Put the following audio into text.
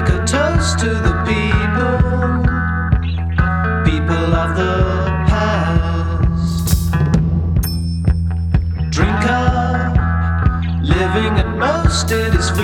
make a toast to the people of the past. Drink up, living at most it is